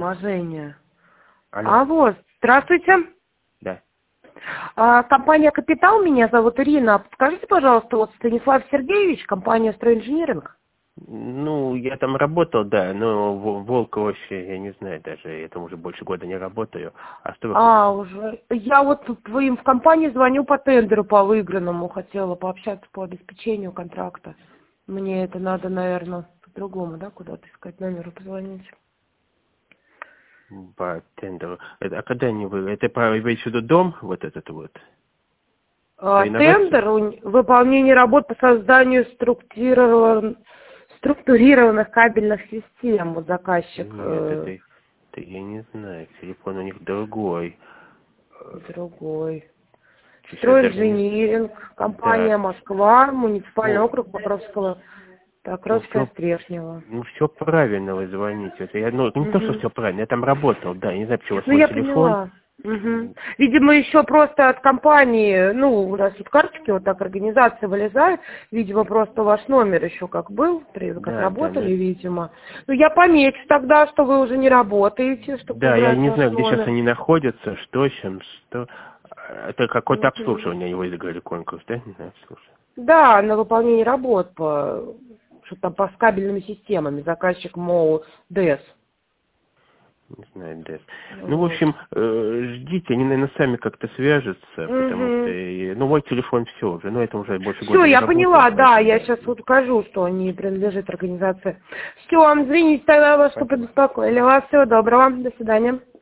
предложение. Алло. Алло, здравствуйте. Да. Компания «Капитал», меня зовут Ирина. Скажите, пожалуйста, вот Станислав Сергеевич, компания «Стройинжиниринг». Ну, я там работал, да, но Волково вообще, я не знаю даже, я там уже больше года не работаю. А что вы хотите? Уже. Я вот им в компании звоню по тендеру, по выигранному, хотела пообщаться по обеспечению контракта. Мне это надо, наверное, по-другому, да, куда-то искать номер и позвонить. По тендеру. А когда они вы? Это по имеете в виду дом, вот этот вот? Тендер, выполнение работ по созданию структурированных кабельных систем. Вот заказчик. Нет, это я не знаю, телефон у них другой. Другой. Сейчас даже Стройинжиниринг, компания Да. Москва, муниципальный Ну, округ Покровская, все, Стрешнева. ну, все правильно вы звоните. Это я, ну, не то, что Угу. все правильно, я там работал, да, я не знаю, почему у вас Ну, мой я телефон. поняла. Угу. Видимо, еще просто от компании, ну, у нас тут карточки вот так организация вылезает, видимо, просто ваш номер еще как был, как Да, да, работали, ну, видимо. Ну, я помечу тогда, что вы уже не работаете, чтобы да, я убрать не ваш знаю, где сейчас номер. они находятся, что сейчас, что. Это какое-то Угу. обслуживание, его выиграли конкурс, да? Не знаю, слушай. Да, на выполнение работ по что там по с кабельными системами, заказчик МОУ ДЭС. Не знаю, да. Ну, в Вот. общем, ждите, они, наверное, сами как-то свяжутся, потому что, Угу. ну, мой телефон все уже, ну, это уже больше Все, года не я работаю, поняла, да, поэтому, я да. сейчас вот укажу, что не принадлежит организации. Все, извините тогда, вас, что Спасибо. побеспокоили вас. Всего доброго, до свидания.